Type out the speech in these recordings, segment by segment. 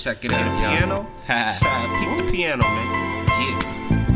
Check it out, piano. Peep the piano, man. Yeah.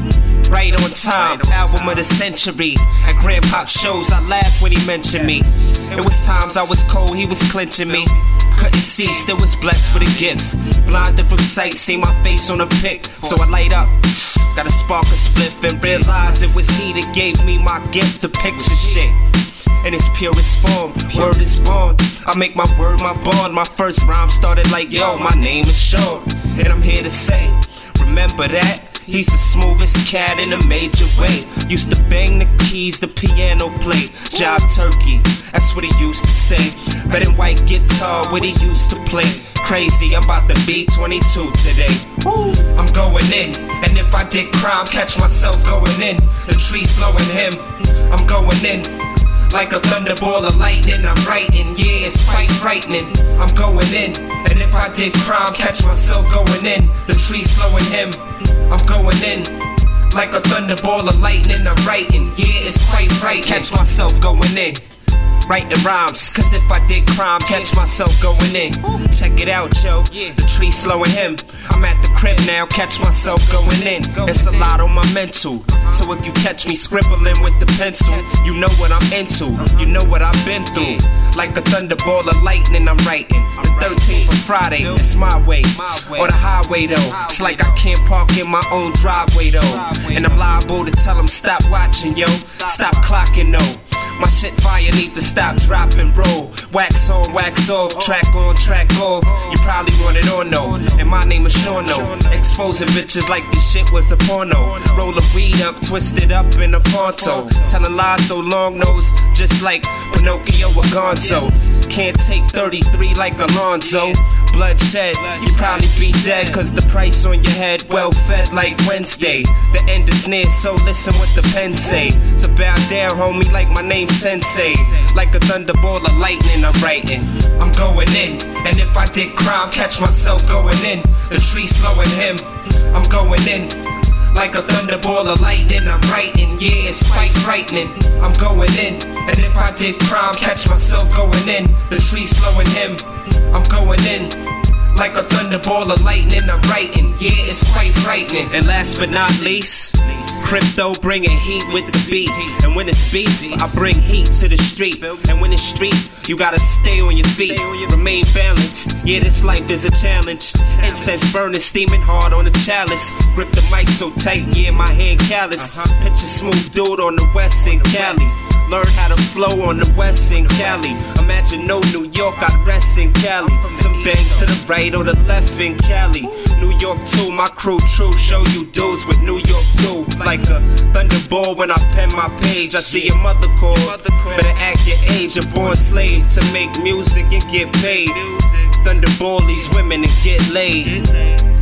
Right on time, album of the century. At Grandpop shows, I laughed when he mentioned me. It was times I was cold, he was clenching me. Couldn't see, still was blessed with a gift. Blinded from sight, see my face on a pic. So I light up, got a spark of spliff, and realized it was he that gave me my gift to picture shit in its purest form. Word is born, I make my word my bond. My first rhyme started like, yo, my name is Sean, and I'm here to say, remember that? He's the smoothest cat in a major way. Used to bang the keys, the piano play. Job turkey, that's what he used to say. Red and white guitar, what he used to play. Crazy, I'm about to be 22 today. I'm going in, and if I did crime, catch myself going in. The tree slowing him, I'm going in. Like a thunderbolt of lightning, I'm writing, yeah, it's quite frightening. I'm going in, and if I did crime, catch myself going in. The tree slowing him, I'm going in. Like a thunderbolt of lightning, I'm writing, yeah, it's quite frightening. Catch myself going in, writing rhymes, cause if I did crime, catch myself going in. Check it out, yo, the tree slowing him. I'm at the crib now, catch myself going in. It's a lot on my mental, so if you catch me scribbling with the pencil, you know what I'm into, you know what I've been through. Like a thunderbolt of lightning, I'm writing. The 13th of Friday, it's my way, or the highway though. It's like I can't park in my own driveway though, and I'm liable to tell them stop watching, yo, stop clocking though. My shit fire need to stop, drop and roll. Wax on, wax off, track on, track off. You probably want it on though, and my name is Shauno. Exposing bitches like this shit was a porno. Roll a weed up, twist it up in a fonto. Telling lies so long nose, just like Pinocchio or Gonzo. Can't take 33 like Alonzo. Bloodshed, you probably be dead, cause the price on your head well fed like Wednesday. The end is near, so listen what the pen say. So bow down, homie, like my name's Sensei. Like a thunderbolt of lightning, I'm writing. I'm going in, and if I did crime, catch myself going in. The tree slowing him, I'm going in. Like a thunderbolt of lightning, I'm writing, yeah, it's quite frightening. I'm going in, and if I did crime, catch myself going in. The tree slowing him, I'm going in. Like a thunderbolt of lightning, I'm writing, yeah, it's quite frightening. And last but not least, Crypto bringing heat with the beat. And when it's beef, I bring heat to the street. And when it's street, you gotta stay on your feet, remain balanced. Yeah, this life is a challenge. Incense burning, steaming hard on the chalice. Grip the mic so tight, yeah, my hand callous. Picture smooth dude on the west in Cali. Learn how to flow on the west in Cali. Imagine no New York, I'd rest in Cali. Some bang to the right or the left in Cali. New York too, my crew true. Show you dudes with New York blue. Like a thunderbolt when I pen my page. I see your mother call, better act your age. A born slave to make music and get paid. Thunderbolt these women and get laid.